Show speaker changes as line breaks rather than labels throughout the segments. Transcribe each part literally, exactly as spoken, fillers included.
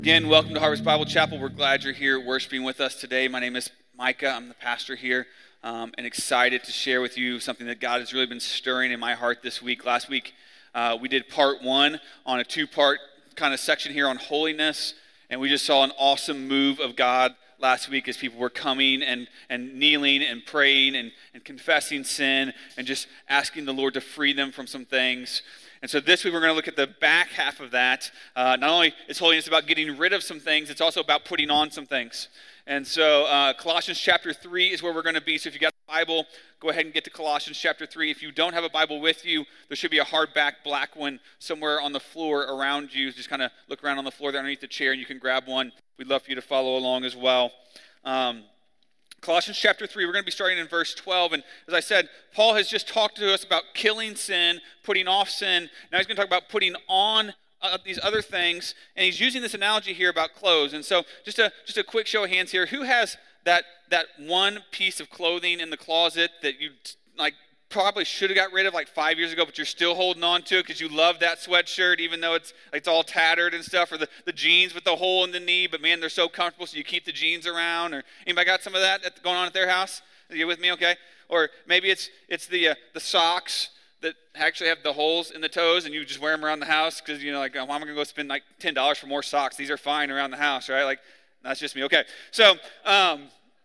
Again, welcome to Harvest Bible Chapel. We're glad you're here worshiping with us today. My name is Micah. I'm the pastor here, um, and excited to share with you something that God has really been stirring in my heart this week. Last week, uh, we did part one on a two-part kind of section here on holiness, and we just saw an awesome move of God last week as people were coming and, and kneeling and praying and, and confessing sin and just asking the Lord to free them from some things. And so this week we're going to look at the back half of that. Uh, not only is holiness about getting rid of some things, it's also about putting on some things. And so uh, Colossians chapter three is where we're going to be. So if you got a Bible, go ahead and get to Colossians chapter three. If you don't have a Bible with you, there should be a hardback black one somewhere on the floor around you. Just kind of look around on the floor there underneath the chair and you can grab one. We'd love for you to follow along as well. Um, Colossians chapter three, we're going to be starting in verse twelve. And as I said, Paul has just talked to us about killing sin, putting off sin. Now he's going to talk about putting on uh, these other things. And he's using this analogy here about clothes. And so just a just a quick show of hands here. Who has that that one piece of clothing in the closet that you like probably should have got rid of like five years ago, but you're still holding on to it because you love that sweatshirt, even though it's it's all tattered and stuff, or the, the jeans with the hole in the knee, but man, they're so comfortable, so you keep the jeans around? Or anybody got some of that at, going on at their house? Are you with me? Okay. Or maybe it's it's the uh, the socks that actually have the holes in the toes, and you just wear them around the house because you know, like, oh, well, I'm gonna go spend like ten dollars for more socks. These are fine around the house, right? Like, that's just me. Okay. So, um,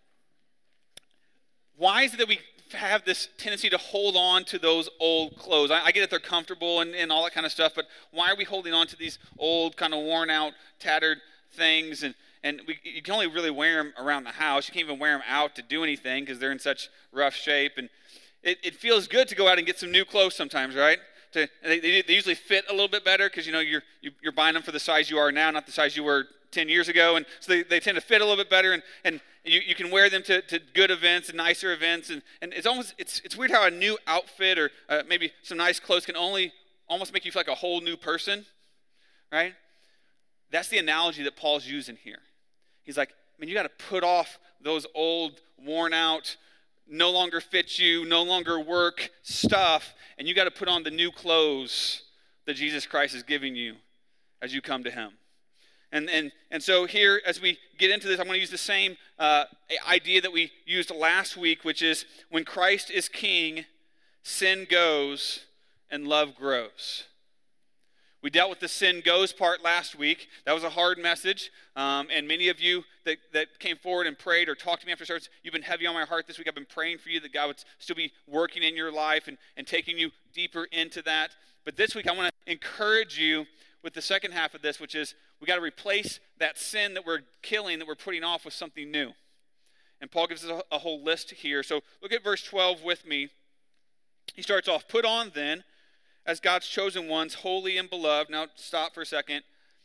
why is it that we have this tendency to hold on to those old clothes? I, I get that they're comfortable and, and all that kind of stuff, but why are we holding on to these old, kind of worn out, tattered things? And, and we, you can only really wear them around the house. You can't even wear them out to do anything because they're in such rough shape. And it, it feels good to go out and get some new clothes sometimes, right? To, they, they usually fit a little bit better because you know you're you, you're buying them for the size you are now, not the size you were ten years ago, and so they, they tend to fit a little bit better, and, and you, you can wear them to, to good events and nicer events, and, and it's almost it's it's weird how a new outfit or uh, maybe some nice clothes can only almost make you feel like a whole new person, right? That's the analogy that Paul's using here. He's like, I mean, you got to put off those old, worn out, no longer fit you, no longer work stuff, and you got to put on the new clothes that Jesus Christ is giving you as you come to him. And, and and so here, as we get into this, I'm going to use the same uh, idea that we used last week, which is when Christ is king, sin goes and love grows. We dealt with the sin goes part last week. That was a hard message. Um, and many of you that, that came forward and prayed or talked to me after service, you've been heavy on my heart this week. I've been praying for you that God would still be working in your life and, and taking you deeper into that. But this week, I want to encourage you with the second half of this, which is we got to replace that sin that we're killing, that we're putting off, with something new. And Paul gives us a, a whole list here. So look at verse twelve with me. He starts off, put on then, as God's chosen ones, holy and beloved. Now stop for a second.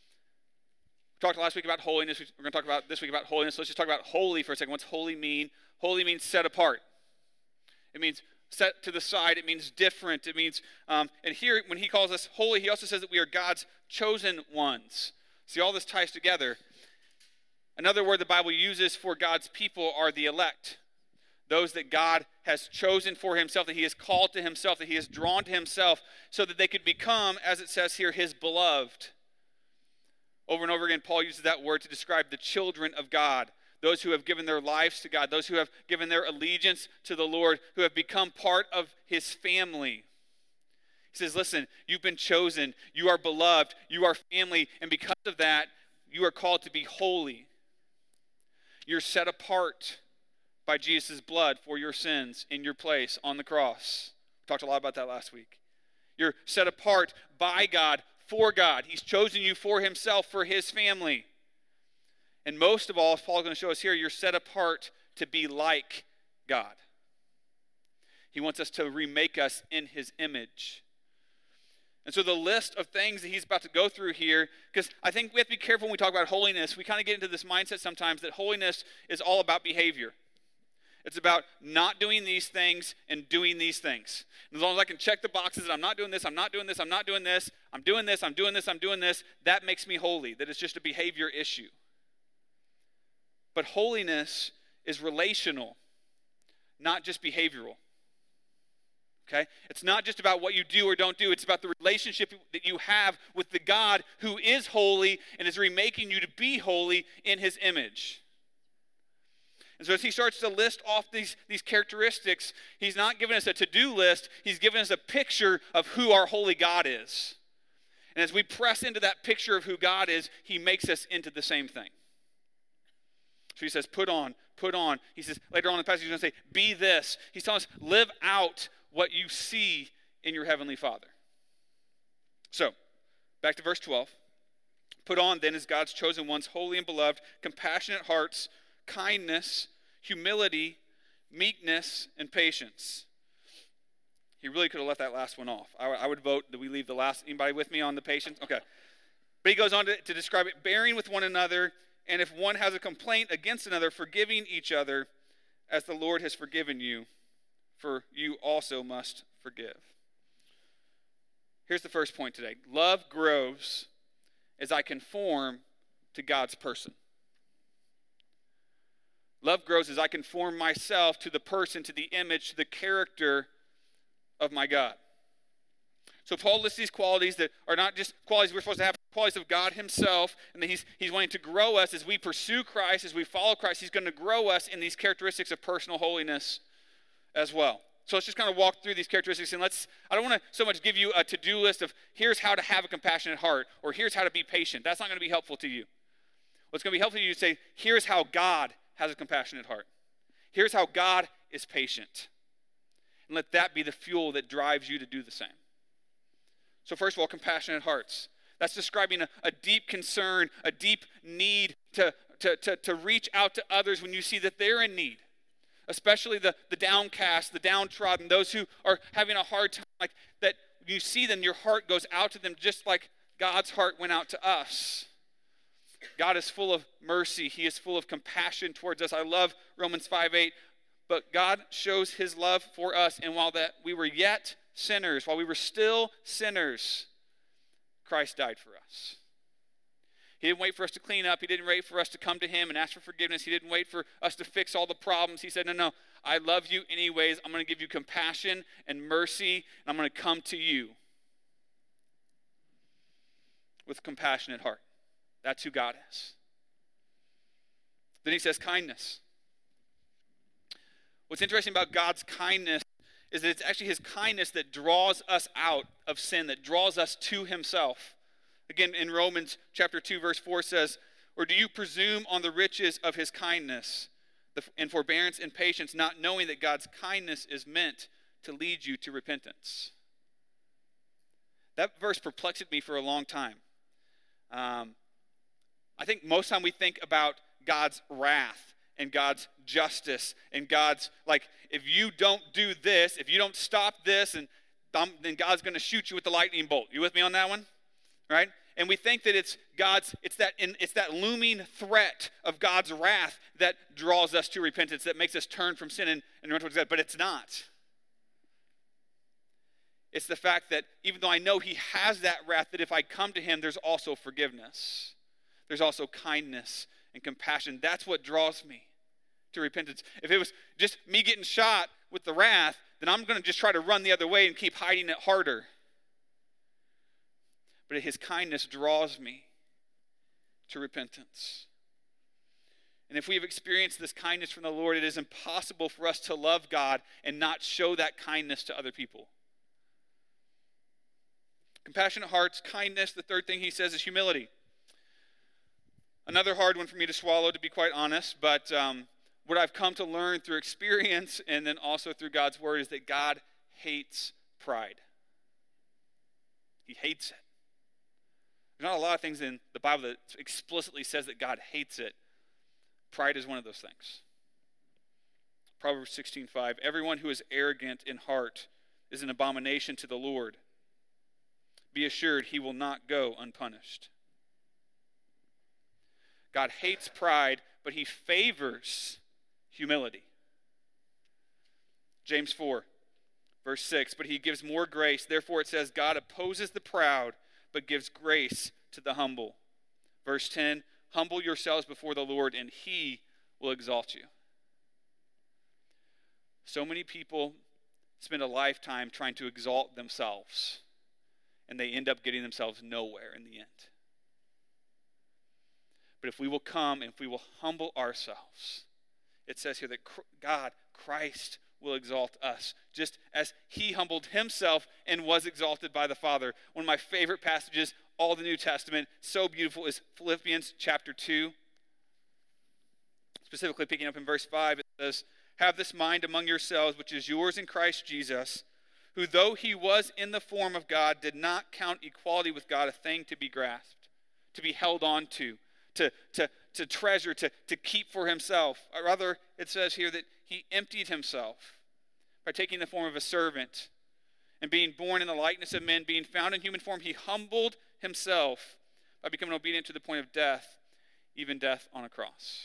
We talked last week about holiness. We're going to talk about this week about holiness. Let's just talk about holy for a second. What's holy mean? Holy means set apart. It means set to the side. It means different. It means, um, and here when he calls us holy, he also says that we are God's chosen ones. See, all this ties together. Another word the Bible uses for God's people are the elect. Those that God has chosen for himself, that he has called to himself, that he has drawn to himself, so that they could become, as it says here, his beloved. Over and over again, Paul uses that word to describe the children of God. Those who have given their lives to God, those who have given their allegiance to the Lord, who have become part of his family. He says, listen, you've been chosen, you are beloved, you are family, and because of that, you are called to be holy. You're set apart by Jesus' blood for your sins in your place on the cross. We talked a lot about that last week. You're set apart by God, for God. He's chosen you for himself, for his family. And most of all, as Paul's going to show us here, you're set apart to be like God. He wants us to remake us in his image. And so the list of things that he's about to go through here, because I think we have to be careful when we talk about holiness. We kind of get into this mindset sometimes that holiness is all about behavior. It's about not doing these things and doing these things. And as long as I can check the boxes that I'm not doing this, I'm not doing this, I'm not doing this, I'm doing this, I'm doing this, I'm doing this, that makes me holy. That it's just a behavior issue. But holiness is relational, not just behavioral. Okay? It's not just about what you do or don't do. It's about the relationship that you have with the God who is holy and is remaking you to be holy in his image. And so as he starts to list off these, these characteristics, he's not giving us a to-do list. He's giving us a picture of who our holy God is. And as we press into that picture of who God is, he makes us into the same thing. So he says, put on, put on. He says, later on in the passage, he's going to say, be this. He's telling us, live out what you see in your heavenly Father. So, back to verse twelve. Put on then as God's chosen ones, holy and beloved, compassionate hearts, kindness, humility, meekness, and patience. He really could have left that last one off. I, I would vote that we leave the last. Anybody with me on the patience? Okay. But he goes on to, to describe it, bearing with one another, and if one has a complaint against another, forgiving each other as the Lord has forgiven you, for you also must forgive. Here's the first point today. Love grows as I conform to God's person. Love grows as I conform myself to the person, to the image, to the character of my God. So Paul lists these qualities that are not just qualities we're supposed to have, qualities of God himself, and that he's, he's wanting to grow us as we pursue Christ, as we follow Christ. He's going to grow us in these characteristics of personal holiness as well. So let's just kind of walk through these characteristics, and let's, I don't want to so much give you a to-do list of here's how to have a compassionate heart, or here's how to be patient. That's not going to be helpful to you. What's going to be helpful to you is to say, here's how God has a compassionate heart. Here's how God is patient. And let that be the fuel that drives you to do the same. So first of all, compassionate hearts. That's describing a, a deep concern, a deep need to, to, to, to reach out to others when you see that they're in need. Especially the, the downcast, the downtrodden, those who are having a hard time. Like that you see them, your heart goes out to them just like God's heart went out to us. God is full of mercy. He is full of compassion towards us. I love Romans five eight. But God shows his love for us, and while that we were yet sinners, while we were still sinners, Christ died for us. He didn't wait for us to clean up. He didn't wait for us to come to him and ask for forgiveness. He didn't wait for us to fix all the problems. He said, no, no, I love you anyways. I'm going to give you compassion and mercy, and I'm going to come to you with a compassionate heart. That's who God is. Then he says kindness. What's interesting about God's kindness is that it's actually his kindness that draws us out of sin, that draws us to himself. Again, in Romans chapter two, verse four says, or do you presume on the riches of his kindness and forbearance and patience, not knowing that God's kindness is meant to lead you to repentance? That verse perplexed me for a long time. Um, I think most time we think about God's wrath and God's justice and God's, like, if you don't do this, if you don't stop this, and then God's going to shoot you with the lightning bolt. You with me on that one? Right? And we think that it's God's, it's that, it's that looming threat of God's wrath that draws us to repentance, that makes us turn from sin and, and run towards God. But it's not. It's the fact that even though I know he has that wrath, that if I come to him, there's also forgiveness. There's also kindness and compassion. That's what draws me to repentance. If it was just me getting shot with the wrath, then I'm going to just try to run the other way and keep hiding it harder. But his kindness draws me to repentance. And if we have experienced this kindness from the Lord, it is impossible for us to love God and not show that kindness to other people. Compassionate hearts, kindness. The third thing he says is humility. Another hard one for me to swallow, to be quite honest, but um, what I've come to learn through experience and then also through God's word is that God hates pride. He hates it. There's not a lot of things in the Bible that explicitly says that God hates it. Pride is one of those things. Proverbs sixteen five, everyone who is arrogant in heart is an abomination to the Lord. Be assured he will not go unpunished. God hates pride, but he favors humility. James four, verse six, but he gives more grace. Therefore it says, God opposes the proud, but gives grace to the humble. Verse ten, humble yourselves before the Lord, and he will exalt you. So many people spend a lifetime trying to exalt themselves, and they end up getting themselves nowhere in the end. But if we will come and if we will humble ourselves, it says here that God, Christ, will exalt us, just as he humbled himself and was exalted by the Father. One of my favorite passages, all the New Testament, so beautiful, is Philippians chapter two. Specifically picking up in verse five, it says, "Have this mind among yourselves, which is yours in Christ Jesus, who though he was in the form of God, did not count equality with God a thing to be grasped, to be held on to, to, to, to treasure, to, to keep for himself. Or rather, it says here that he emptied himself by taking the form of a servant and being born in the likeness of men, being found in human form, he humbled himself by becoming obedient to the point of death, even death on a cross."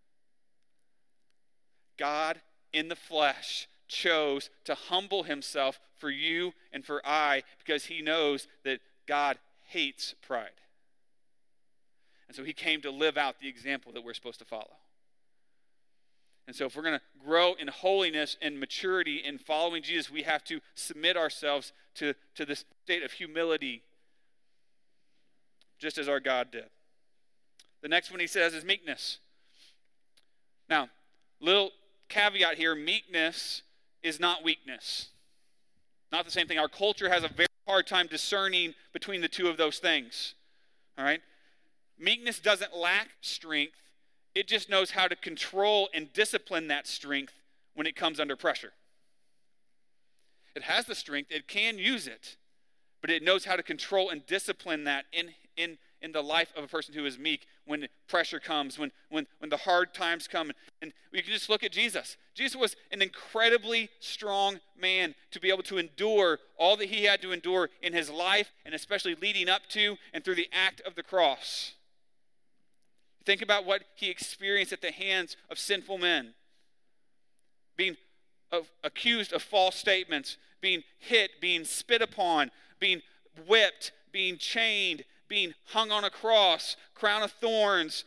God in the flesh chose to humble himself for you and for I because he knows that God hates pride. And so he came to live out the example that we're supposed to follow. And so if we're going to grow in holiness and maturity in following Jesus, we have to submit ourselves to, to this state of humility, just as our God did. The next one he says is meekness. Now, little caveat here, meekness is not weakness. Not the same thing. Our culture has a very hard time discerning between the two of those things. All right? Meekness doesn't lack strength. It just knows how to control and discipline that strength when it comes under pressure. It has the strength. It can use it. But it knows how to control and discipline that in, in, in the life of a person who is meek when pressure comes, when, when, when the hard times come. And we can just look at Jesus. Jesus was an incredibly strong man to be able to endure all that he had to endure in his life, and especially leading up to and through the act of the cross. Think about what he experienced at the hands of sinful men. Being of, accused of false statements, being hit, being spit upon, being whipped, being chained, being hung on a cross, crown of thorns.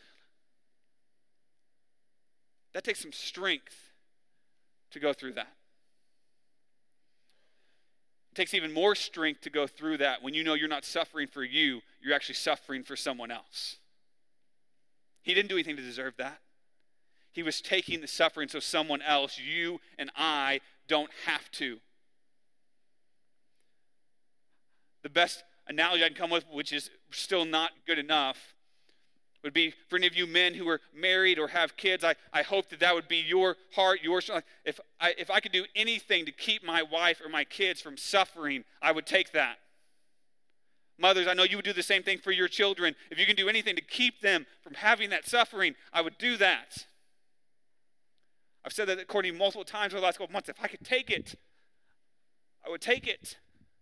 That takes some strength to go through that. It takes even more strength to go through that when you know you're not suffering for you, you're actually suffering for someone else. He didn't do anything to deserve that. He was taking the suffering so someone else, you and I, don't have to. The best analogy I can come with, which is still not good enough, would be for any of you men who are married or have kids. I, I hope that that would be your heart, your strength. If I, if I could do anything to keep my wife or my kids from suffering, I would take that. Mothers, I know you would do the same thing for your children. If you can do anything to keep them from having that suffering, I would do that. I've said that according multiple times over the last couple of months. If I could take it, I would take it.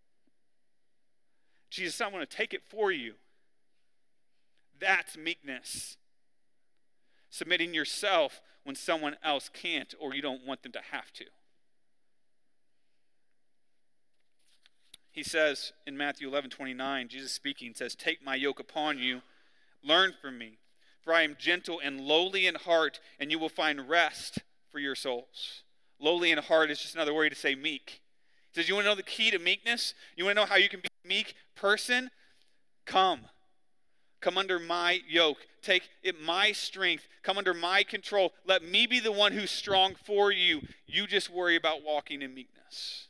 Jesus, I'm going to take it for you. That's meekness. Submitting yourself when someone else can't or you don't want them to have to. He says in Matthew eleven twenty-nine, Jesus speaking, says, "Take my yoke upon you, learn from me, for I am gentle and lowly in heart, and you will find rest for your souls." Lowly in heart is just another word to say meek. He says, you want to know the key to meekness? You want to know how you can be a meek person? Come. Come under my yoke. Take it my strength. Come under my control. Let me be the one who's strong for you. You just worry about walking in meekness.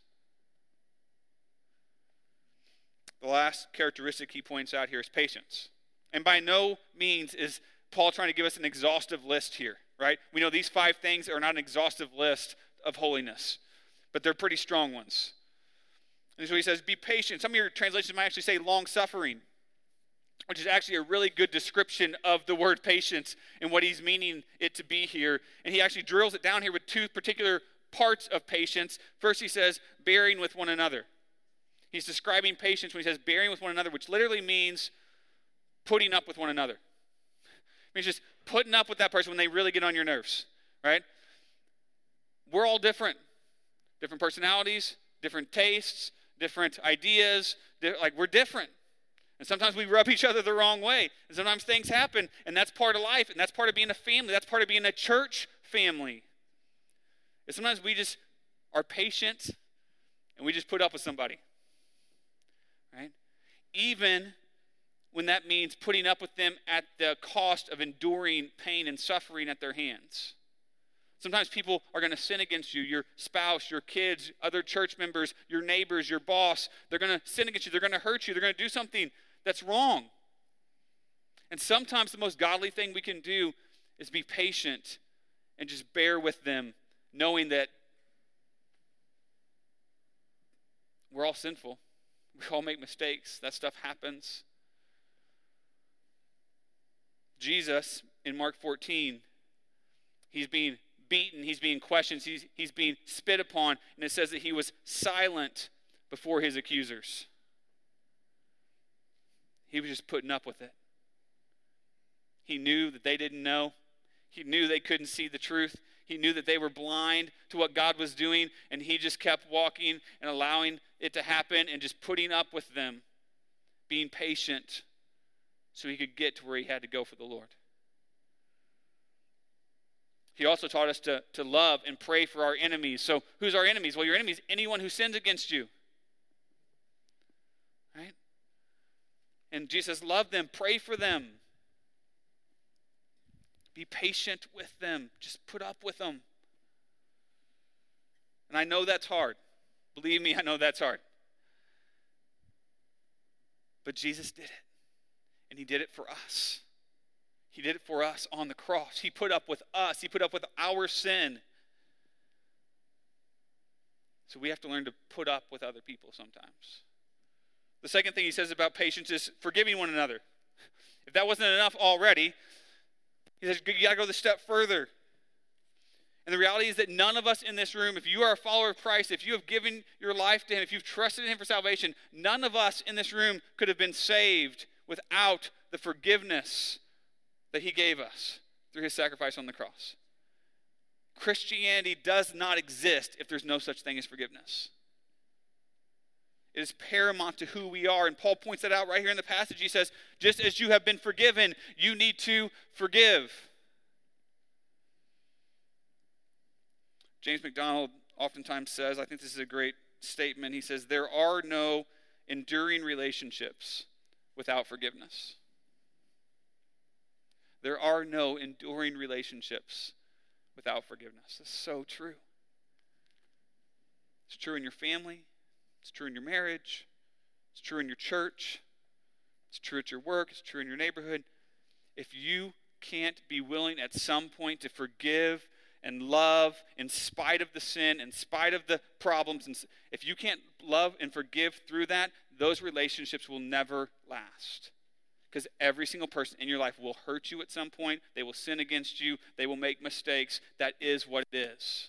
The last characteristic he points out here is patience. And by no means is Paul trying to give us an exhaustive list here, right? We know these five things are not an exhaustive list of holiness, but they're pretty strong ones. And so he says, be patient. Some of your translations might actually say long-suffering, which is actually a really good description of the word patience and what he's meaning it to be here. And he actually drills it down here with two particular parts of patience. First, he says, bearing with one another. He's describing patience when he says bearing with one another, which literally means putting up with one another. It means just putting up with that person when they really get on your nerves, right? We're all different. Different personalities, different tastes, different ideas. Di- like, we're different. And sometimes we rub each other the wrong way. And sometimes things happen, and that's part of life, and that's part of being a family. That's part of being a church family. And sometimes we just are patient and we just put up with somebody, right? Even when that means putting up with them at the cost of enduring pain and suffering at their hands. Sometimes people are going to sin against you, your spouse, your kids, other church members, your neighbors, your boss. They're going to sin against you. They're going to hurt you. They're going to do something that's wrong. And sometimes the most godly thing we can do is be patient and just bear with them, knowing that we're all sinful. We all make mistakes. That stuff happens. Jesus, in Mark fourteen, he's being beaten, he's being questioned, he's, he's being spit upon, and it says that he was silent before his accusers. He was just putting up with it. He knew that they didn't know. He knew they couldn't see the truth. He knew that they were blind to what God was doing, and he just kept walking and allowing it to happen and just putting up with them, being patient so he could get to where he had to go for the Lord. He also taught us to, to love and pray for our enemies. So who's our enemies? Well, your enemy is anyone who sins against you. Right? And Jesus says, love them, pray for them. Be patient with them. Just put up with them. And I know that's hard. Believe me, I know that's hard. But Jesus did it. And he did it for us. He did it for us on the cross. He put up with us. He put up with our sin. So we have to learn to put up with other people sometimes. The second thing he says about patience is forgiving one another. If that wasn't enough already, he says you got to go the step further. And the reality is that none of us in this room, if you are a follower of Christ, if you have given your life to him, if you've trusted in him for salvation, none of us in this room could have been saved without the forgiveness that he gave us through his sacrifice on the cross. Christianity does not exist if there's no such thing as forgiveness. It is paramount to who we are. And Paul points that out right here in the passage. He says, just as you have been forgiven, you need to forgive. James MacDonald oftentimes says, I think this is a great statement, he says, there are no enduring relationships without forgiveness. There are no enduring relationships without forgiveness. That's so true. It's true in your family. It's true in your marriage. It's true in your church. It's true at your work. It's true in your neighborhood. If you can't be willing at some point to forgive and love in spite of the sin, in spite of the problems, and if you can't love and forgive through that, those relationships will never last. Because every single person in your life will hurt you at some point. They will sin against you. They will make mistakes. That is what it is.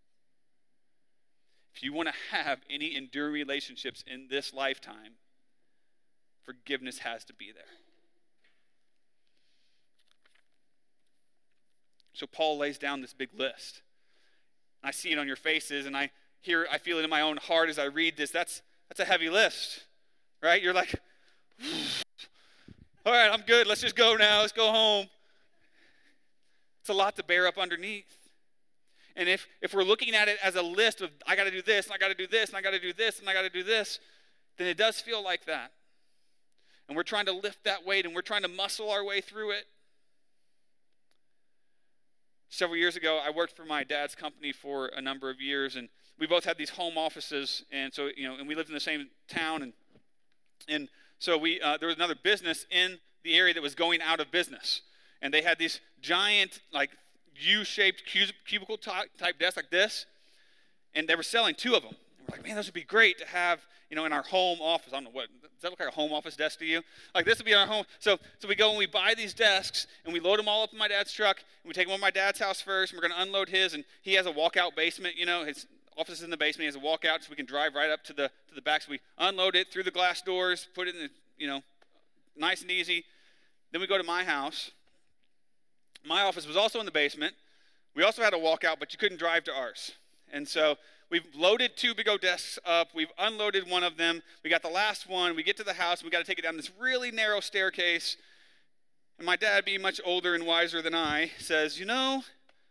If you want to have any enduring relationships in this lifetime, forgiveness has to be there. So Paul lays down this big list. I see it on your faces, and I hear, I feel it in my own heart as I read this. That's that's a heavy list, right? You're like, all right, I'm good. Let's just go now. Let's go home. It's a lot to bear up underneath. And if, if we're looking at it as a list of, I got to do this, and I got to do this, and I got to do this, and I got to do this, then it does feel like that. And we're trying to lift that weight, and we're trying to muscle our way through it. Several years ago, I worked for my dad's company for a number of years, and we both had these home offices, and so, you know, and we lived in the same town, and and so we uh, there was another business in the area that was going out of business, and they had these giant, like, U-shaped cubicle type desks like this, and they were selling two of them. And we're like, man, those would be great to have, you know, in our home office. I don't know what, does that look like a home office desk to you? Like, this would be our home. So so we go and we buy these desks, and we load them all up in my dad's truck, and we take them over to my dad's house first, and we're going to unload his, and he has a walkout basement, you know, his office is in the basement, he has a walkout, so we can drive right up to the to the back. So we unload it through the glass doors, put it in the, you know, nice and easy. Then we go to my house. My office was also in the basement. We also had a walkout, but you couldn't drive to ours. And so we've loaded two big old desks up. We've unloaded one of them. We got the last one. We get to the house. We got to take it down this really narrow staircase. And my dad, being much older and wiser than I, says, you know,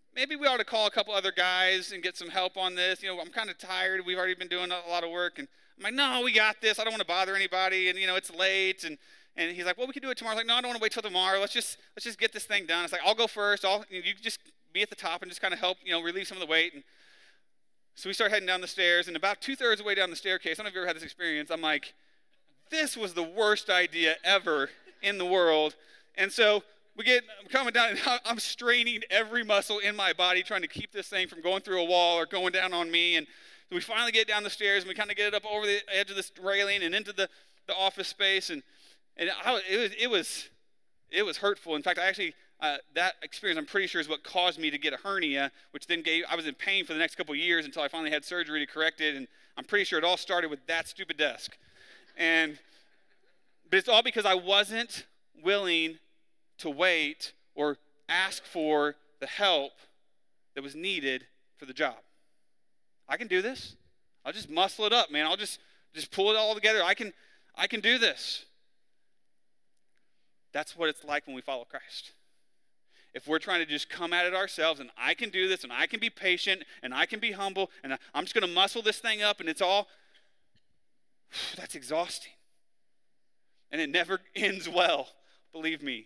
maybe we ought to call a couple other guys and get some help on this. You know, I'm kind of tired. We've already been doing a lot of work. And I'm like, no, we got this. I don't want to bother anybody. And, you know, it's late. And, and he's like, well, we can do it tomorrow. I'm like, no, I don't want to wait till tomorrow. Let's just let's just get this thing done. It's like, I'll go first. I'll, you can just be at the top and just kind of help, you know, relieve some of the weight. And so we start heading down the stairs. And about two-thirds of the way down the staircase, I don't know if you've ever had this experience, I'm like, this was the worst idea ever in the world. And so we get I'm coming down, and I'm straining every muscle in my body trying to keep this thing from going through a wall or going down on me. And we finally get down the stairs, and we kind of get it up over the edge of this railing and into the, the office space. And and I, it was it was it was hurtful. In fact, I actually uh, that experience I'm pretty sure is what caused me to get a hernia, which then gave I was in pain for the next couple of years until I finally had surgery to correct it. And I'm pretty sure it all started with that stupid desk. And but it's all because I wasn't willing to wait or ask for the help that was needed for the job. I can do this. I'll just muscle it up, man. I'll just just pull it all together. I can I can do this. That's what it's like when we follow Christ. If we're trying to just come at it ourselves and I can do this and I can be patient and I can be humble and I'm just going to muscle this thing up and it's all, that's exhausting. And it never ends well, believe me.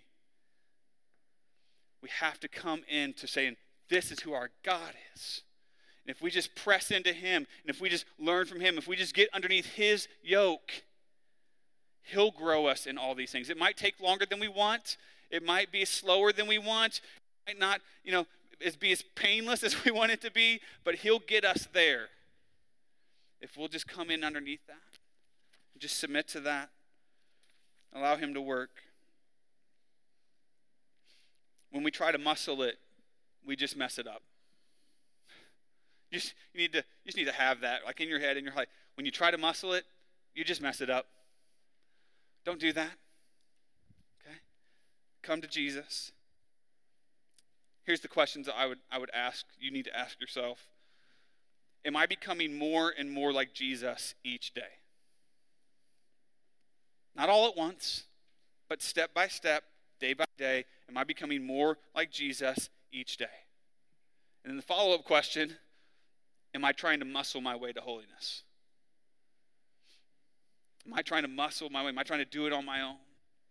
We have to come into saying, this is who our God is. And if we just press into him, and if we just learn from him, if we just get underneath his yoke, he'll grow us in all these things. It might take longer than we want. It might be slower than we want. It might not, you know, as be as painless as we want it to be, but he'll get us there. If we'll just come in underneath that, just submit to that, allow him to work. When we try to muscle it, we just mess it up. You just, you need to, you just need to have that, like in your head, in your heart. When you try to muscle it, you just mess it up. Don't do that. Okay? Come to Jesus. Here's the questions that I would I would ask. You need to ask yourself. Am I becoming more and more like Jesus each day? Not all at once, but step by step, day by day. Am I becoming more like Jesus each day? And then the follow-up question, am I trying to muscle my way to holiness? Am I trying to muscle my way? Am I trying to do it on my own?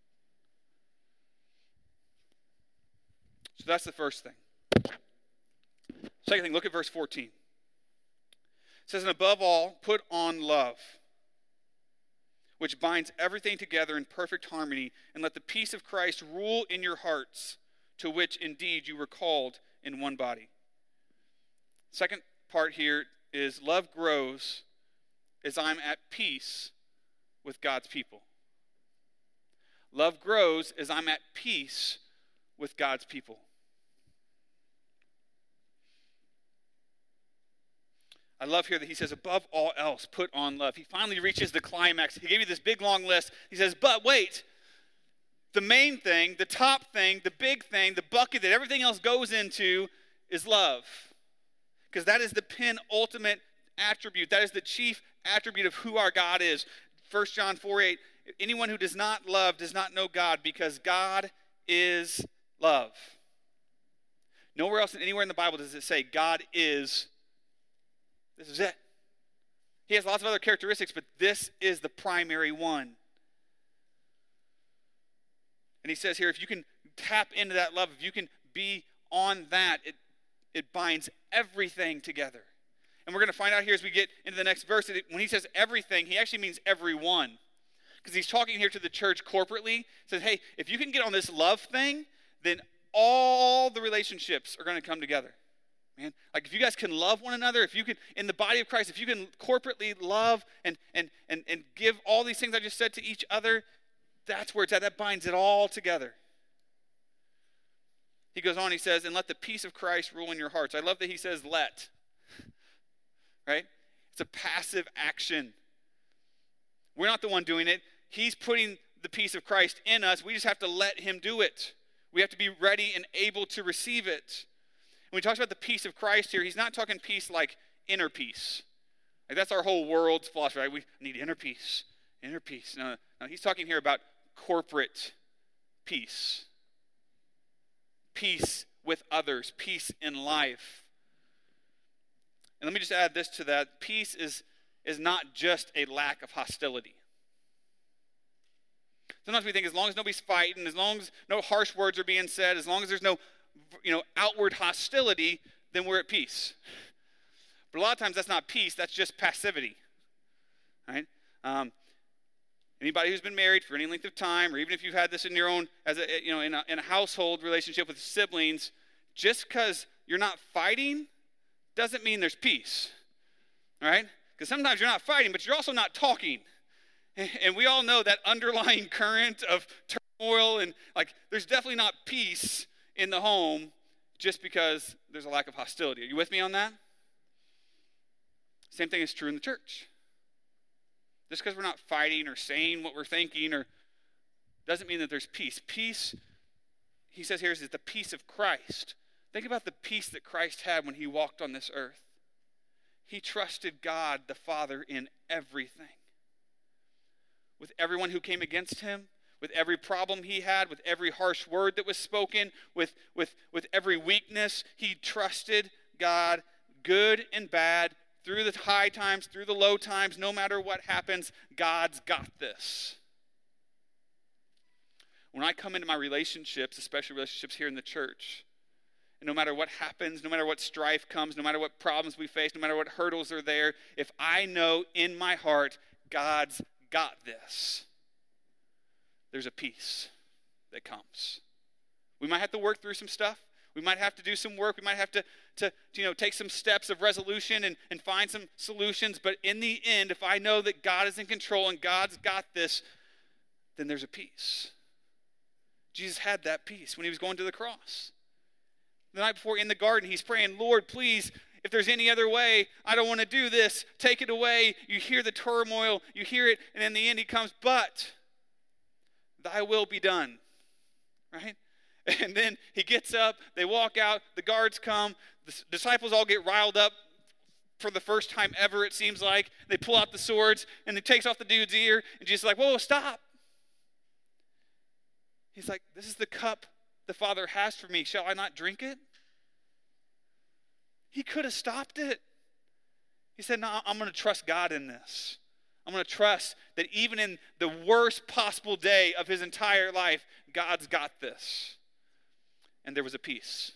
So that's the first thing. Second thing, look at verse fourteen. It says, and above all, put on love, which binds everything together in perfect harmony, and let the peace of Christ rule in your hearts, to which indeed you were called in one body. Second part here is love grows as I'm at peace with God's people. Love grows as I'm at peace with God's people. I love here that he says, above all else, put on love. He finally reaches the climax. He gave you this big, long list. He says, but wait, the main thing, the top thing, the big thing, the bucket that everything else goes into is love. Because that is the penultimate attribute. That is the chief attribute of who our God is. First John four eight, anyone who does not love does not know God, because God is love. Nowhere else, anywhere in the Bible does it say God is. This is it. He has lots of other characteristics, but this is the primary one. And he says here, if you can tap into that love, if you can be on that, it, it binds everything together. And we're going to find out here as we get into the next verse, that when he says everything, he actually means everyone. Because he's talking here to the church corporately. He says, hey, if you can get on this love thing, then all the relationships are going to come together. Man, like if you guys can love one another, if you can, in the body of Christ, if you can corporately love and and and and give all these things I just said to each other, that's where it's at. That binds it all together. He goes on, he says, and let the peace of Christ rule in your hearts. I love that he says let. Right? It's a passive action. We're not the one doing it. He's putting the peace of Christ in us. We just have to let him do it. We have to be ready and able to receive it. When he talks about the peace of Christ here, he's not talking peace like inner peace. Like that's our whole world's philosophy, right? We need inner peace, inner peace. No, no, he's talking here about corporate peace. Peace with others, peace in life. And let me just add this to that. Peace is, is not just a lack of hostility. Sometimes we think as long as nobody's fighting, as long as no harsh words are being said, as long as there's no, you know, outward hostility, then we're at peace. But a lot of times that's not peace, that's just passivity. Right? Um, anybody who's been married for any length of time, or even if you've had this in your own, as a, you know, in a, in a household relationship with siblings, just because you're not fighting doesn't mean there's peace. All right? Because sometimes you're not fighting, but you're also not talking. And we all know that underlying current of turmoil, and like there's definitely not peace in the home just because there's a lack of hostility. Are you with me on that? Same thing is true in the church. Just because we're not fighting or saying what we're thinking or doesn't mean that there's peace. Peace, he says here, is the peace of Christ. Think about the peace that Christ had when he walked on this earth. He trusted God the Father in everything. With everyone who came against him, with every problem he had, with every harsh word that was spoken, with, with, with every weakness, he trusted God, good and bad, through the high times, through the low times, no matter what happens, God's got this. When I come into my relationships, especially relationships here in the church, and no matter what happens, no matter what strife comes, no matter what problems we face, no matter what hurdles are there, if I know in my heart God's got this, there's a peace that comes. We might have to work through some stuff. We might have to do some work. We might have to, to, to you know, take some steps of resolution and, and find some solutions. But in the end, if I know that God is in control and God's got this, then there's a peace. Jesus had that peace when he was going to the cross. The night before in the garden, he's praying, Lord, please, if there's any other way, I don't want to do this. Take it away. You hear the turmoil. You hear it. And in the end, he comes, but thy will be done. Right? And then he gets up. They walk out. The guards come. The disciples all get riled up for the first time ever, it seems like. They pull out the swords, and he takes off the dude's ear. And Jesus is like, whoa, stop. He's like, this is the cup the Father has for me. Shall I not drink it? He could have stopped it. He said, no, I'm going to trust God in this. I'm going to trust that even in the worst possible day of his entire life, God's got this. And there was a peace.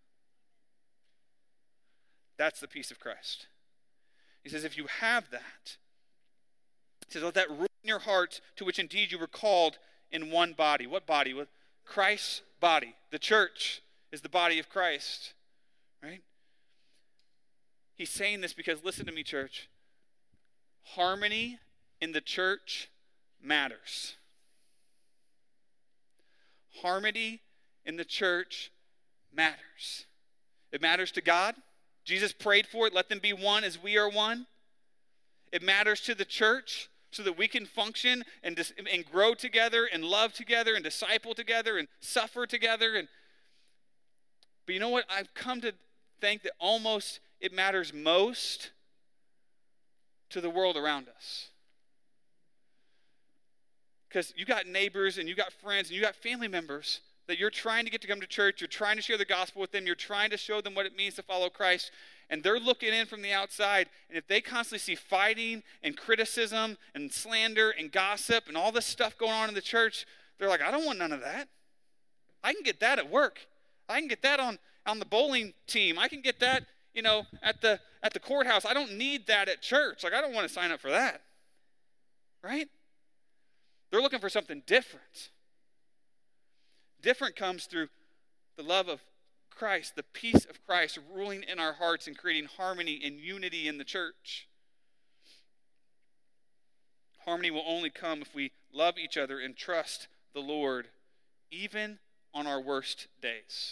That's the peace of Christ. He says, if you have that, he says, let that rule in your heart, to which indeed you were called in one body. What body? What? Christ's body. The church is the body of Christ. Right? He's saying this because, listen to me, church, harmony in the church matters. Harmony in the church matters. It matters to God. Jesus prayed for it. Let them be one as we are one. It matters to the church so that we can function and, dis- and grow together and love together and disciple together and suffer together. And but you know what? I've come to think that almost it matters most to the world around us. Because you got neighbors and you got friends and you got family members that you're trying to get to come to church. You're trying to share the gospel with them. You're trying to show them what it means to follow Christ. And they're looking in from the outside. And if they constantly see fighting and criticism and slander and gossip and all this stuff going on in the church, they're like, I don't want none of that. I can get that at work. I can get that on, on the bowling team. I can get that, you know, at the at the courthouse. I don't need that at church. Like, I don't want to sign up for that. Right? They're looking for something different. Different comes through the love of Christ, the peace of Christ ruling in our hearts and creating harmony and unity in the church. Harmony will only come if we love each other and trust the Lord, even on our worst days.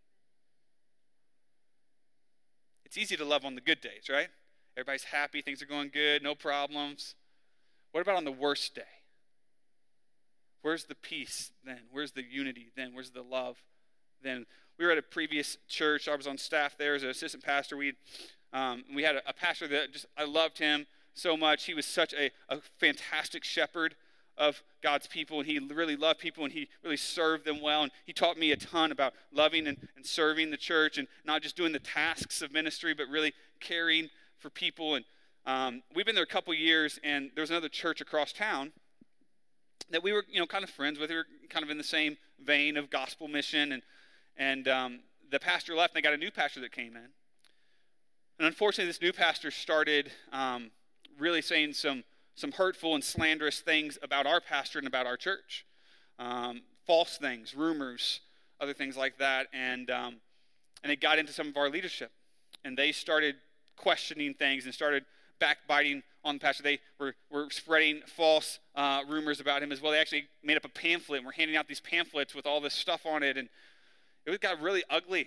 It's easy to love on the good days, right? Everybody's happy, things are going good, no problems. What about on the worst day? Where's the peace then? Where's the unity then? Where's the love then? We were at a previous church. I was on staff there as an assistant pastor. We um, we had a, a pastor that just, I loved him so much. He was such a, a fantastic shepherd of God's people, and he really loved people, and he really served them well. And he taught me a ton about loving and, and serving the church, and not just doing the tasks of ministry, but really caring for people. And um, we've been there a couple years, and there was another church across town that we were, you know, kind of friends with. We were kind of in the same vein of gospel mission, and and um, the pastor left, and they got a new pastor that came in. And unfortunately, this new pastor started um, really saying some some hurtful and slanderous things about our pastor and about our church. Um, false things, rumors, other things like that. And um, and it got into some of our leadership. And they started questioning things and started backbiting on the pastor. They were, were spreading false uh, rumors about him as well. They actually made up a pamphlet and were handing out these pamphlets with all this stuff on it. And it got really ugly.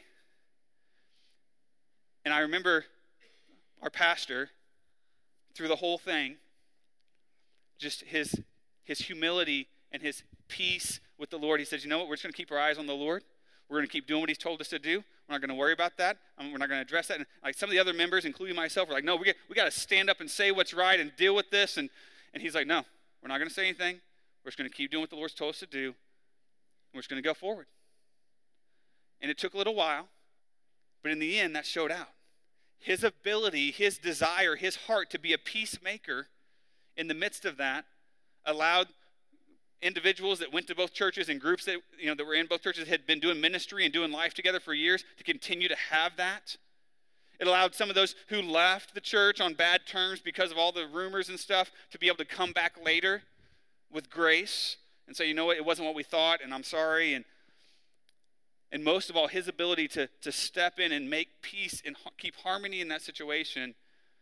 And I remember our pastor, through the whole thing, just his his humility and his peace with the Lord. He says, you know what, we're just going to keep our eyes on the Lord. We're going to keep doing what he's told us to do. We're not going to worry about that. Um, we're not going to address that. And like some of the other members, including myself, were like, no, we get, we got to stand up and say what's right and deal with this. And, and he's like, no, we're not going to say anything. We're just going to keep doing what the Lord's told us to do. And we're just going to go forward. And it took a little while, but in the end, that showed out. His ability, his desire, his heart to be a peacemaker in the midst of that allowed individuals that went to both churches and groups that, you know, that were in both churches, had been doing ministry and doing life together for years, to continue to have that. It allowed some of those who left the church on bad terms because of all the rumors and stuff to be able to come back later with grace and say, you know what, it wasn't what we thought, and I'm sorry. And and most of all, his ability to, to step in and make peace and ha- keep harmony in that situation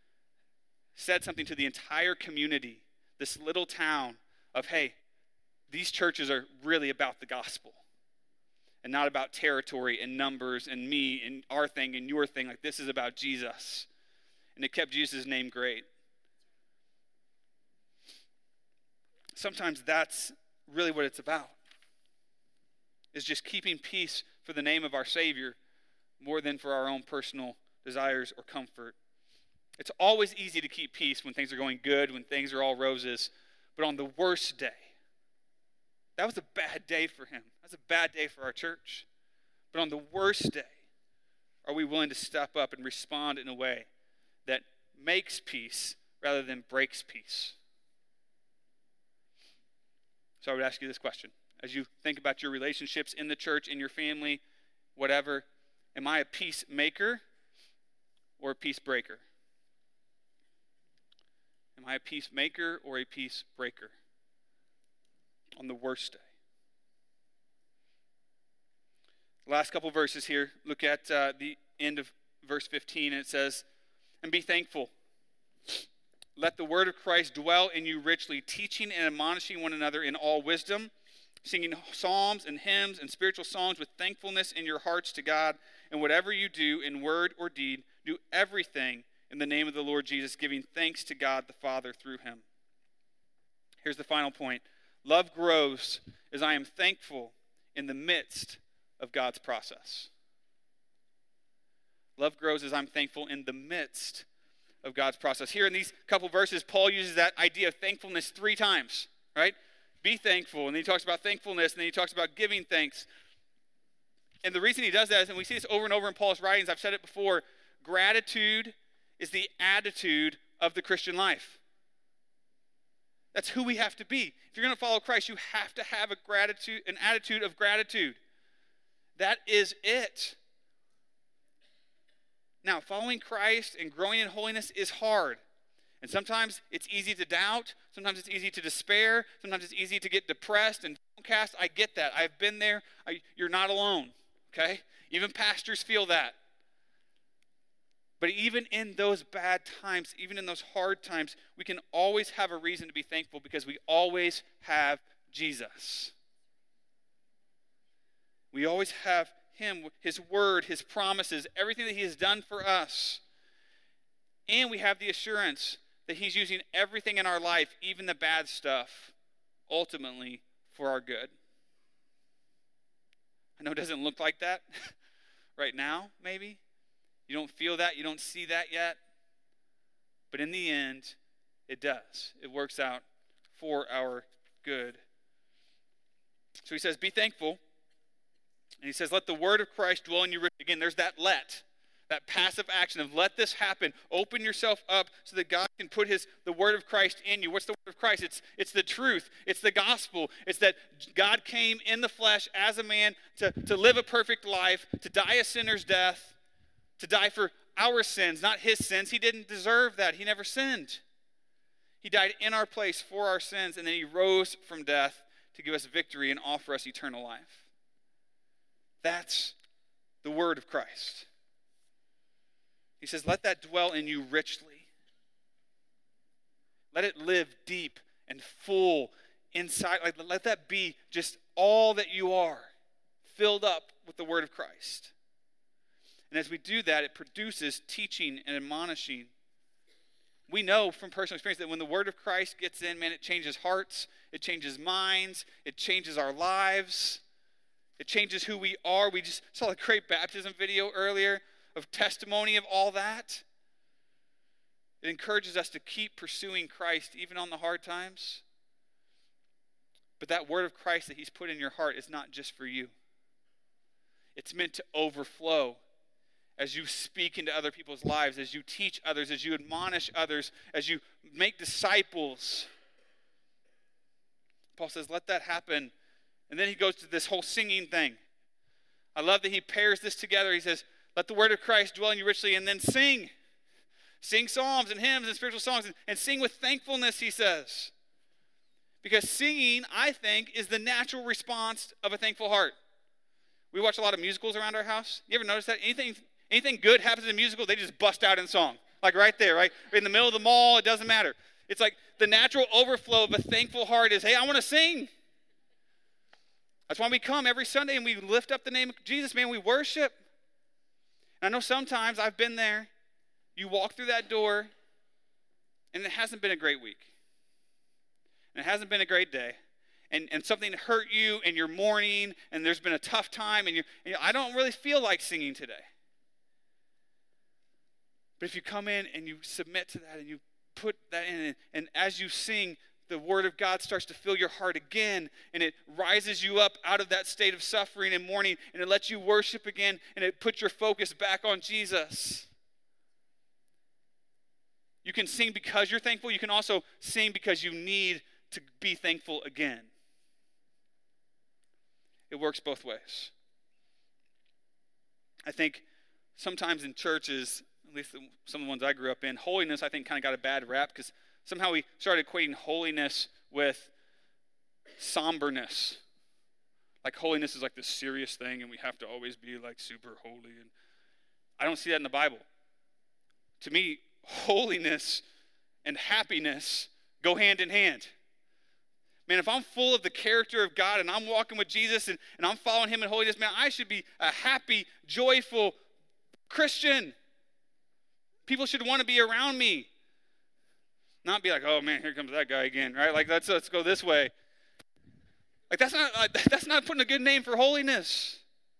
said something to the entire community, this little town, of, hey, these churches are really about the gospel and not about territory and numbers and me and our thing and your thing. Like, this is about Jesus. And it kept Jesus' name great. Sometimes that's really what it's about, is just keeping peace for the name of our Savior more than for our own personal desires or comfort. It's always easy to keep peace when things are going good, when things are all roses. But on the worst day, that was a bad day for him. That's a bad day for our church. But on the worst day, are we willing to step up and respond in a way that makes peace rather than breaks peace? So I would ask you this question. As you think about your relationships in the church, in your family, whatever, am I a peacemaker or a peace breaker? Am I a peacemaker or a peace breaker on the worst day? The last couple verses here, look at uh, the end of verse fifteen, and it says, and be thankful. Let the word of Christ dwell in you richly, teaching and admonishing one another in all wisdom, singing psalms and hymns and spiritual songs with thankfulness in your hearts to God. And whatever you do in word or deed, do everything in the name of the Lord Jesus, giving thanks to God the Father through him. Here's the final point. Love grows as I am thankful in the midst of God's process. Love grows as I'm thankful in the midst of God's process. Here in these couple verses, Paul uses that idea of thankfulness three times, right? Be thankful, and then he talks about thankfulness, and then he talks about giving thanks. And the reason he does that is, and we see this over and over in Paul's writings, I've said it before, gratitude is the attitude of the Christian life. That's who we have to be. If you're going to follow Christ, you have to have a gratitude, an attitude of gratitude. That is it. Now, following Christ and growing in holiness is hard. And sometimes it's easy to doubt. Sometimes it's easy to despair. Sometimes it's easy to get depressed and downcast. I get that. I've been there. I, you're not alone, okay? Even pastors feel that. But even in those bad times, even in those hard times, we can always have a reason to be thankful because we always have Jesus. We always have him, his word, his promises, everything that he has done for us. And we have the assurance that he's using everything in our life, even the bad stuff, ultimately for our good. I know it doesn't look like that right now, maybe. You don't feel that, you don't see that yet. But in the end, it does. It works out for our good. So he says, be thankful. And he says, let the word of Christ dwell in you. Again, there's that let, that passive action of let this happen. Open yourself up so that God can put his the word of Christ in you. What's the word of Christ? It's, it's the truth. It's the gospel. It's that God came in the flesh as a man to, to live a perfect life, to die a sinner's death, to die for our sins, not his sins. He didn't deserve that. He never sinned. He died in our place for our sins, and then he rose from death to give us victory and offer us eternal life. That's the word of Christ. He says, let that dwell in you richly. Let it live deep and full inside. Like, let that be just all that you are, filled up with the word of Christ. And as we do that, it produces teaching and admonishing. We know from personal experience that when the word of Christ gets in, man, it changes hearts, it changes minds, it changes our lives, it changes who we are. We just saw a great baptism video earlier of testimony of all that. It encourages us to keep pursuing Christ even on the hard times. But that word of Christ that he's put in your heart is not just for you. It's meant to overflow as you speak into other people's lives, as you teach others, as you admonish others, as you make disciples. Paul says, let that happen. And then he goes to this whole singing thing. I love that he pairs this together. He says, let the word of Christ dwell in you richly, and then sing. Sing psalms and hymns and spiritual songs, and, and sing with thankfulness, he says. Because singing, I think, is the natural response of a thankful heart. We watch a lot of musicals around our house. You ever notice that? Anything Anything good happens in a musical, they just bust out in song. Like right there, right? In the middle of the mall, it doesn't matter. It's like the natural overflow of a thankful heart is, hey, I want to sing. That's why we come every Sunday and we lift up the name of Jesus, man. We worship. And I know sometimes I've been there. You walk through that door, and it hasn't been a great week. And it hasn't been a great day. And, and something hurt you, and you're mourning, and there's been a tough time, and, you're, and I don't really feel like singing today. But if you come in and you submit to that and you put that in, and, and as you sing, the word of God starts to fill your heart again, and it rises you up out of that state of suffering and mourning, and it lets you worship again, and it puts your focus back on Jesus. You can sing because you're thankful. You can also sing because you need to be thankful again. It works both ways. I think sometimes in churches, at least some of the ones I grew up in, holiness, I think, kind of got a bad rap because somehow we started equating holiness with somberness. Like holiness is like this serious thing, and we have to always be like super holy. And I don't see that in the Bible. To me, holiness and happiness go hand in hand. Man, if I'm full of the character of God and I'm walking with Jesus and, and I'm following him in holiness, man, I should be a happy, joyful Christian. People should want to be around me. Not be like, oh man, here comes that guy again, right? Like, let's, let's go this way. Like, that's not, uh, that's not putting a good name for holiness.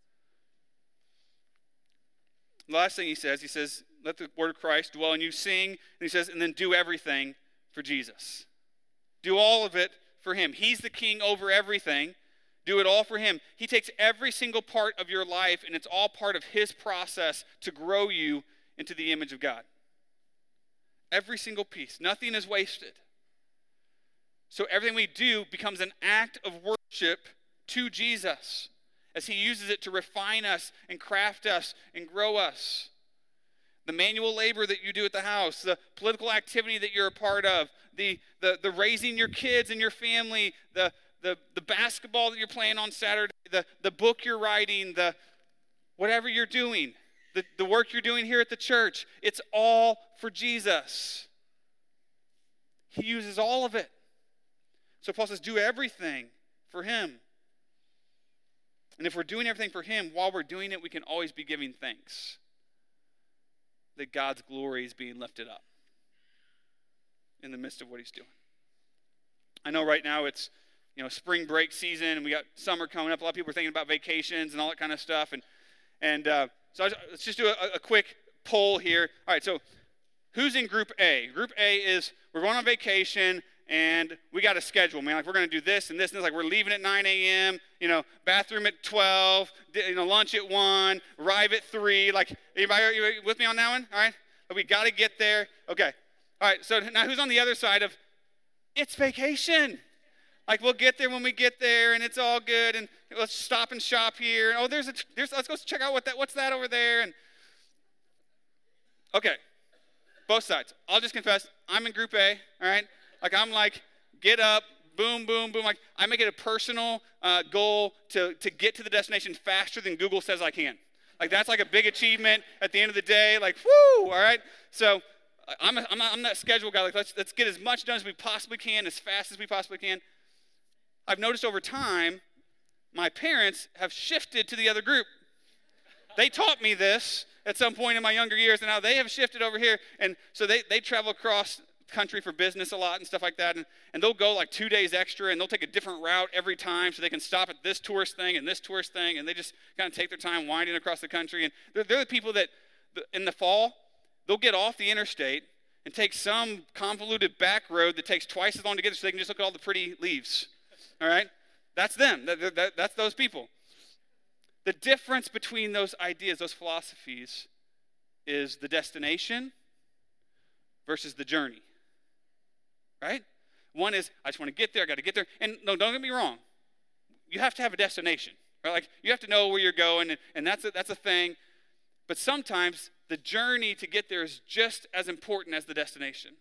The last thing he says, he says, let the word of Christ dwell in you, sing, and he says, and then do everything for Jesus. Do all of it for him. He's the king over everything. Do it all for him. He takes every single part of your life, and it's all part of his process to grow you into the image of God. Every single piece. Nothing is wasted. So everything we do becomes an act of worship to Jesus as he uses it to refine us and craft us and grow us. The manual labor that you do at the house, the political activity that you're a part of, the the, the raising your kids and your family, the, the, the basketball that you're playing on Saturday, the, the book you're writing, the whatever you're doing, the, the work you're doing here at the church, it's all for Jesus. He uses all of it. So Paul says, do everything for him. And if we're doing everything for him, while we're doing it, we can always be giving thanks that God's glory is being lifted up in the midst of what he's doing. I know right now it's, you know, spring break season, and we got summer coming up. A lot of people are thinking about vacations and all that kind of stuff. And and uh, so I was, let's just do a, a quick poll here. All right, so who's in Group A? Group A is we're going on vacation, and we got a schedule, man. Like, we're going to do this and this and this. Like, we're leaving at nine a.m., you know, bathroom at twelve, you know, lunch at one, arrive at three. Like, anybody are you with me on that one? All right? But we got to get there. Okay. All right, so now who's on the other side of, it's vacation. Like, we'll get there when we get there, and it's all good, and let's stop and shop here. Oh, there's a, there's, let's go check out what that, what's that over there. And okay, both sides. I'll just confess, I'm in group A, all right? Like, I'm like, get up, boom, boom, boom. Like, I make it a personal uh, goal to, to get to the destination faster than Google says I can. Like, that's like a big achievement at the end of the day. Like, whoo, all right? So I'm, a, I'm, not, I'm that schedule guy. Like, let's, let's get as much done as we possibly can, as fast as we possibly can. I've noticed over time, my parents have shifted to the other group. They taught me this at some point in my younger years, and now they have shifted over here. And so they, they travel across country for business a lot and stuff like that. And, and they'll go like two days extra, and they'll take a different route every time so they can stop at this tourist thing and this tourist thing. And they just kind of take their time winding across the country. And they're, they're the people that in the fall, they'll get off the interstate and take some convoluted back road that takes twice as long to get there so they can just look at all the pretty leaves. All right? That's them. That, that, that's those people. The difference between those ideas, those philosophies, is the destination versus the journey. Right? One is, I just want to get there, I got to get there. And no, don't get me wrong. You have to have a destination. Right? Like, you have to know where you're going, and, and that's, a, that's a thing. But sometimes the journey to get there is just as important as the destination.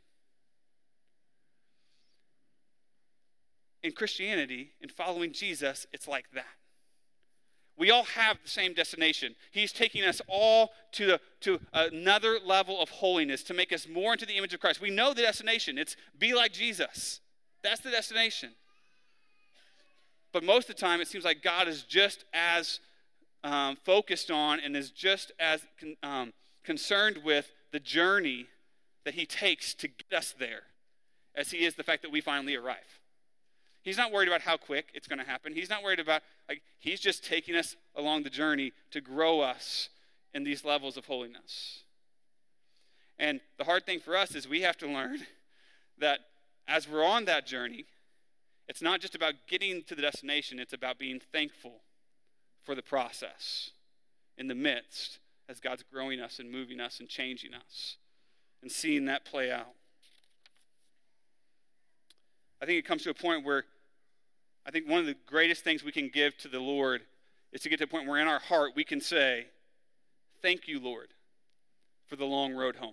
In Christianity, in following Jesus, it's like that. We all have the same destination. He's taking us all to, the, to another level of holiness to make us more into the image of Christ. We know the destination. It's be like Jesus. That's the destination. But most of the time, it seems like God is just as um, focused on and is just as con- um, concerned with the journey that he takes to get us there as he is the fact that we finally arrive. He's not worried about how quick it's going to happen. He's not worried about, like, he's just taking us along the journey to grow us in these levels of holiness. And the hard thing for us is we have to learn that as we're on that journey, it's not just about getting to the destination, it's about being thankful for the process in the midst as God's growing us and moving us and changing us and seeing that play out. I think it comes to a point where I think one of the greatest things we can give to the Lord is to get to a point where in our heart we can say, thank you, Lord, for the long road home.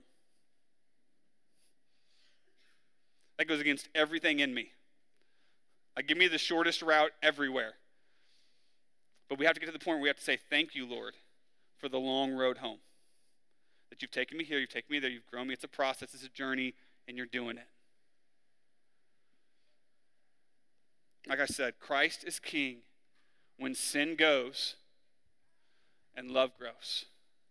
That goes against everything in me. Like, give me the shortest route everywhere. But we have to get to the point where we have to say, thank you, Lord, for the long road home. That you've taken me here, you've taken me there, you've grown me. It's a process, it's a journey, and you're doing it. Like I said, Christ is king when sin goes and love grows.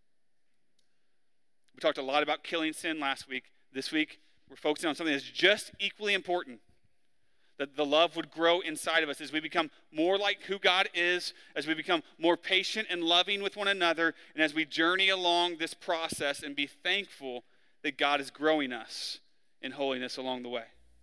We talked a lot about killing sin last week. This week, we're focusing on something that's just equally important. That the love would grow inside of us as we become more like who God is, as we become more patient and loving with one another, and as we journey along this process and be thankful that God is growing us in holiness along the way.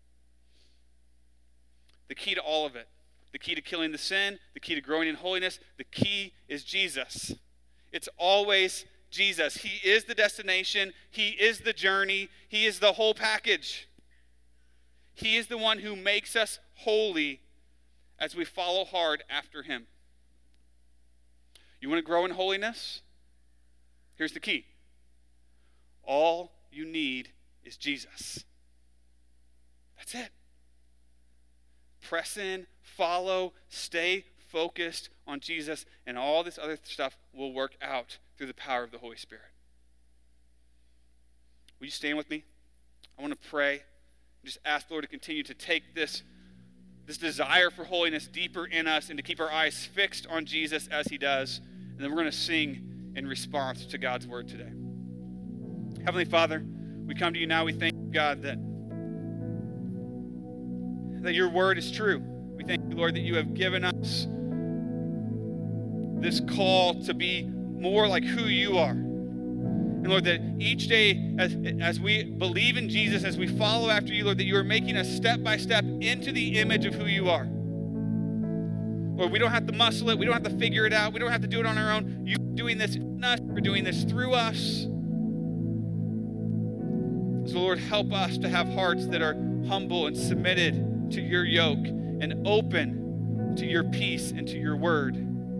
The key to all of it, the key to killing the sin, the key to growing in holiness, the key is Jesus. It's always Jesus. He is the destination. He is the journey. He is the whole package. He is the one who makes us holy as we follow hard after him. You want to grow in holiness? Here's the key. All you need is Jesus. That's it. Press in, follow, stay focused on Jesus, and all this other stuff will work out through the power of the Holy Spirit. Will you stand with me? I want to pray. Just ask the Lord to continue to take this, this desire for holiness deeper in us and to keep our eyes fixed on Jesus as he does. And then we're going to sing in response to God's word today. Heavenly Father, we come to you now. We thank you, God, that that your word is true. We thank you, Lord, that you have given us this call to be more like who you are. And Lord, that each day as, as we believe in Jesus, as we follow after you, Lord, that you are making us step by step into the image of who you are. Lord, we don't have to muscle it. We don't have to figure it out. We don't have to do it on our own. You're doing this in us. You're doing this through us. So Lord, help us to have hearts that are humble and submitted to your yoke and open to your peace and to your word.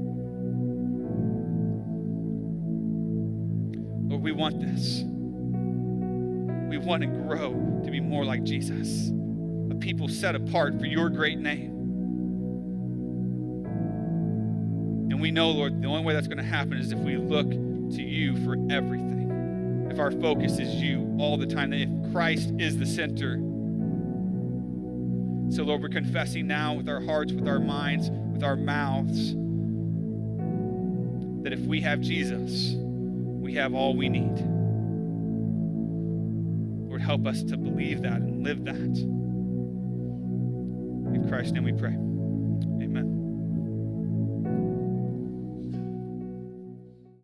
Lord, we want this. We want to grow to be more like Jesus, a people set apart for your great name. And we know, Lord, the only way that's going to happen is if we look to you for everything. If our focus is you all the time, that if Christ is the center. So, Lord, we're confessing now with our hearts, with our minds, with our mouths, that if we have Jesus, we have all we need. Lord, help us to believe that and live that. In Christ's name we pray. Amen.